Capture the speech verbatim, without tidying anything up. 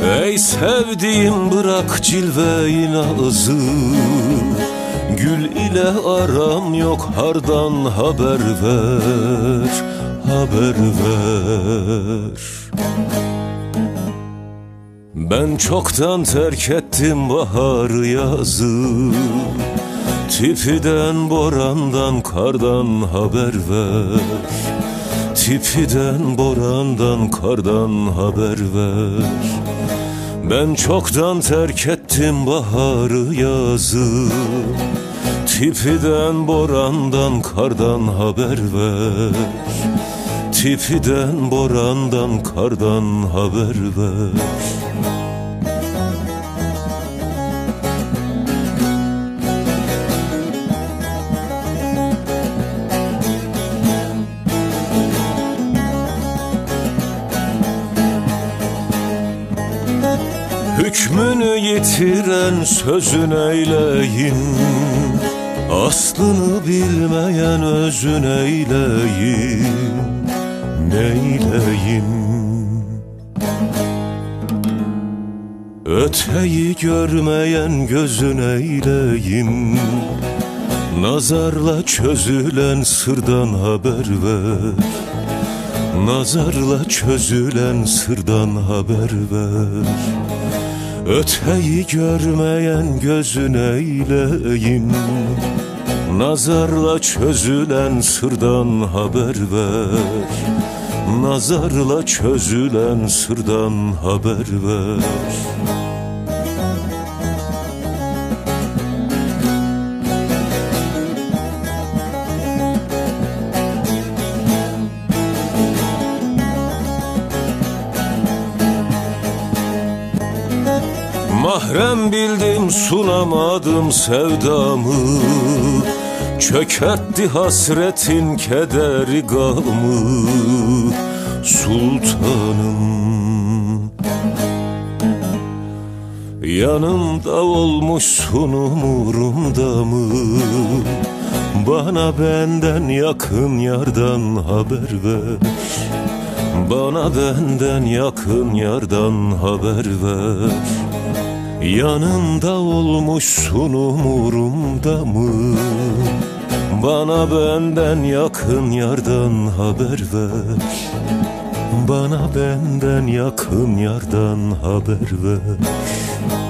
Ey sevdiğim bırak cilve-i nazı, gül ile aram yok, hardan haber ver, haber ver. Ben çoktan terk ettim baharı yazı, tipiden borandan kardan haber ver, tipiden borandan kardan haber ver. Ben çoktan terk ettim baharı yazı, tipiden borandan kardan haber ver, tipiden borandan kardan haber ver. Hükmünü yitiren sözün eyleyin, aslını bilmeyen özün eyleyin, neyleyin? Öteyi görmeyen gözün eyleyin, nazarla çözülen sırdan haber ver, nazarla çözülen sırdan haber ver. Öteyi görmeyen gözün eyleyin, nazarla çözülen sırdan haber ver, nazarla çözülen sırdan haber ver. Mahrem bildim sunamadım sevdamı, çökertti hasretin kederi gamı sultanım. Yanımda olmuşsun umurumda mı? Bana benden yakın yardan haber ver, bana benden yakın yardan haber ver. Yanımda olmuşsun umurumda mı? Bana benden yakın yardan haber ver, bana benden yakın yardan haber ver.